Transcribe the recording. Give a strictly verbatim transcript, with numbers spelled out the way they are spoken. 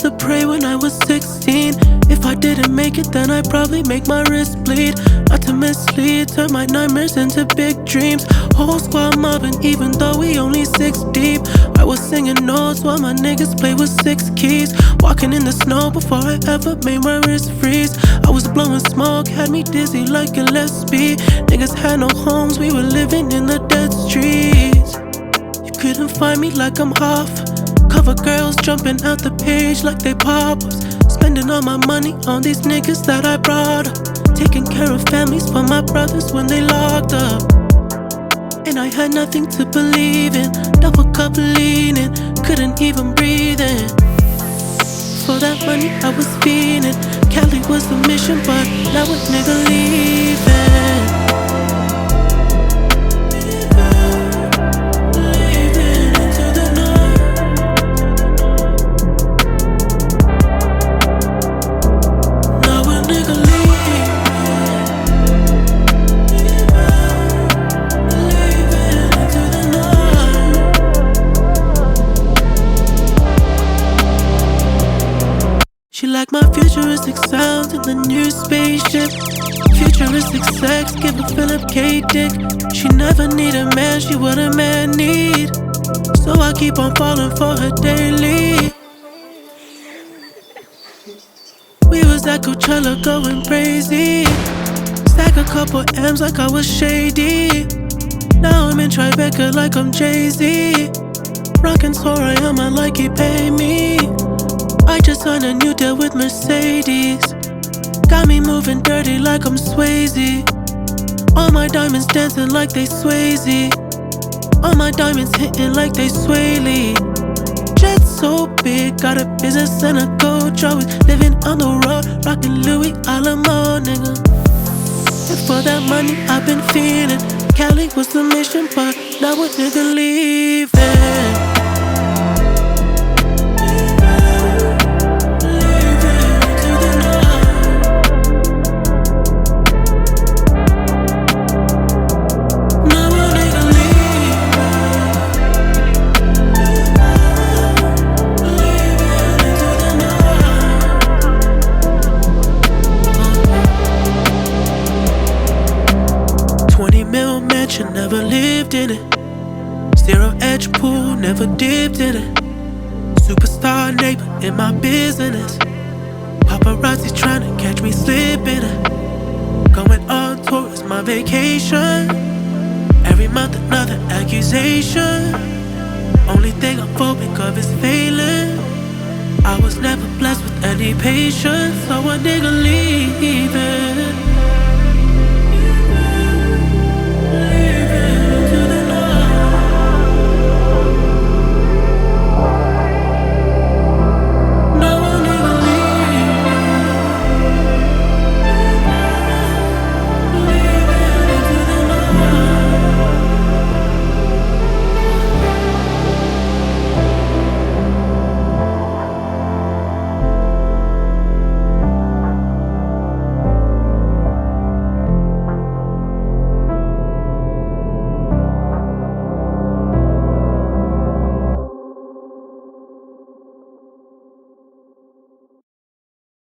to pray when I was sixteen. If I didn't make it, then I'd probably make my wrist bleed. Not to mislead, turn my nightmares into big dreams. Whole squad mobbing, even though we only six deep. I was singing notes while my niggas play with six keys. Walking in the snow before I ever made my wrist freeze. I was blowing smoke, had me dizzy like Gillespie. Niggas had no homes, we were living in the dead streets. You couldn't find me like I'm off. Cover girls jumping out the page like they pop-ups. Spending all my money on these niggas that I brought up. Taking care of families for my brothers when they locked up. And I had nothing to believe in. Double cup leaning, couldn't even breathe in. For that money I was feeling. Cali was the mission, but now a nigga leaving. She liked my futuristic sounds in the new spaceship. Futuristic sex, give a Philip K dick. She never need a man, she what a man need. So I keep on falling for her daily. We was at Coachella going crazy. Stack a couple M's like I was shady. Now I'm in Tribeca like I'm Jay-Z. Rockin' Sorayama like he pay me. I just signed a new deal with Mercedes. Got me moving dirty like I'm Swayze. All my diamonds dancing like they Swayze. All my diamonds hitting like they Sway Lee. Jet so big, got a business and a coach. Always living on the road, rockin' Louis Alamo, nigga. And for that money I've been feeling. Cali was the mission, but now a nigga leaving. twenty mil mansion, never lived in it. Zero edge pool, never dipped in it. Superstar neighbor in my business. Paparazzi tryna catch me slipping it. Going on tour is my vacation. Every month another accusation. Only thing I'm phobic of is failing. I was never blessed with any patience, so a nigga leaving.